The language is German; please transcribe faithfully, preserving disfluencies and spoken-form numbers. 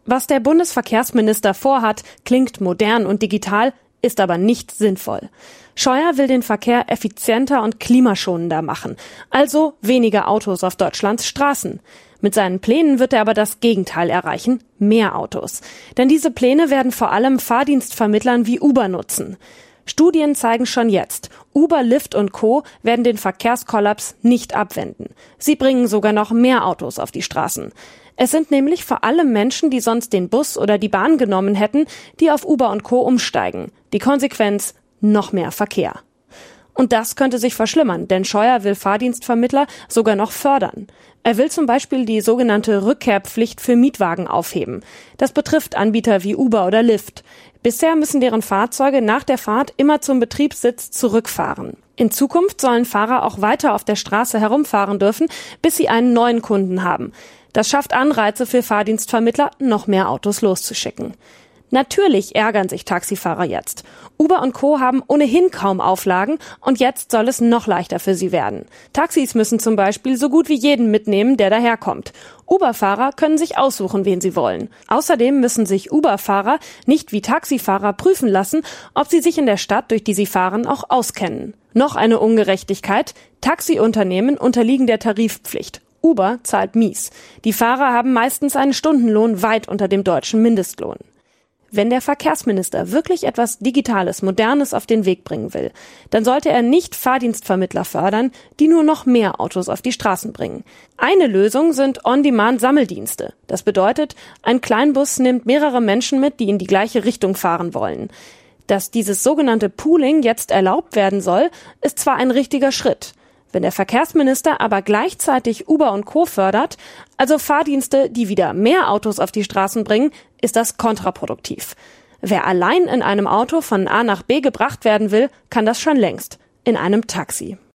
Was der Bundesverkehrsminister vorhat, klingt modern und digital, ist aber nicht sinnvoll. Scheuer will den Verkehr effizienter und klimaschonender machen, also weniger Autos auf Deutschlands Straßen. Mit seinen Plänen wird er aber das Gegenteil erreichen, mehr Autos. Denn diese Pläne werden vor allem Fahrdienstvermittlern wie Uber nutzen. Studien zeigen schon jetzt, Uber, Lyft und Co. werden den Verkehrskollaps nicht abwenden. Sie bringen sogar noch mehr Autos auf die Straßen. Es sind nämlich vor allem Menschen, die sonst den Bus oder die Bahn genommen hätten, die auf Uber und Co. umsteigen. Die Konsequenz: noch mehr Verkehr. Und das könnte sich verschlimmern, denn Scheuer will Fahrdienstvermittler sogar noch fördern. Er will zum Beispiel die sogenannte Rückkehrpflicht für Mietwagen aufheben. Das betrifft Anbieter wie Uber oder Lyft. Bisher müssen deren Fahrzeuge nach der Fahrt immer zum Betriebssitz zurückfahren. In Zukunft sollen Fahrer auch weiter auf der Straße herumfahren dürfen, bis sie einen neuen Kunden haben. Das schafft Anreize für Fahrdienstvermittler, noch mehr Autos loszuschicken. Natürlich ärgern sich Taxifahrer jetzt. Uber und Co. haben ohnehin kaum Auflagen und jetzt soll es noch leichter für sie werden. Taxis müssen zum Beispiel so gut wie jeden mitnehmen, der daherkommt. Uber-Fahrer können sich aussuchen, wen sie wollen. Außerdem müssen sich Uber-Fahrer nicht wie Taxifahrer prüfen lassen, ob sie sich in der Stadt, durch die sie fahren, auch auskennen. Noch eine Ungerechtigkeit: Taxiunternehmen unterliegen der Tarifpflicht. Uber zahlt mies. Die Fahrer haben meistens einen Stundenlohn weit unter dem deutschen Mindestlohn. Wenn der Verkehrsminister wirklich etwas Digitales, Modernes auf den Weg bringen will, dann sollte er nicht Fahrdienstvermittler fördern, die nur noch mehr Autos auf die Straßen bringen. Eine Lösung sind On-Demand-Sammeldienste. Das bedeutet, ein Kleinbus nimmt mehrere Menschen mit, die in die gleiche Richtung fahren wollen. Dass dieses sogenannte Pooling jetzt erlaubt werden soll, ist zwar ein richtiger Schritt. Wenn der Verkehrsminister aber gleichzeitig Uber und Co. fördert, also Fahrdienste, die wieder mehr Autos auf die Straßen bringen, ist das kontraproduktiv. Wer allein in einem Auto von A nach B gebracht werden will, kann das schon längst, in einem Taxi.